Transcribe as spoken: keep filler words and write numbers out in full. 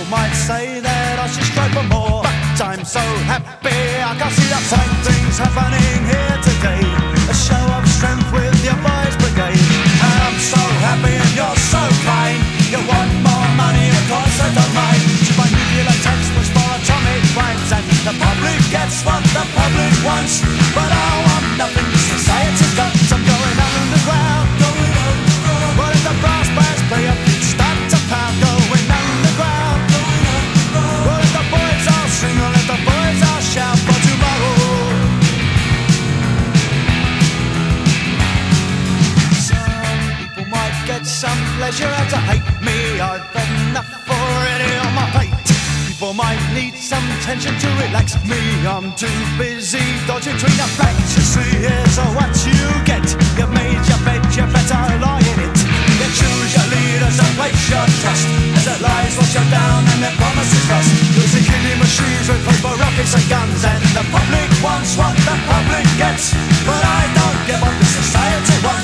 might say that I should strive for more, but I'm so happy I can see the fine things happening here today. A show of strength with your boys brigade. And I'm so happy and you're so kind. You want more money, of course I don't mind. My nuclear text was for atomic crimes, and the public gets what the public wants. But I want nothing, society's got. I'm going underground, going underground. What if the brass bands play a beat, start to pound, going underground, going underground. What if the boys all sing, or if the boys all shout for tomorrow? Some people might get some pleasure out to hate me. I've enough already on my plate. People might need some tension to relax me. I'm too busy dodging between the facts. You see, here's what you get. You've made your bed, you better lie in it. You choose your leaders and place your trust, as their lies wash you down and their promises rust. Using killing machines with paper, rockets and guns, and the public wants what the public gets. But I don't get what the society wants.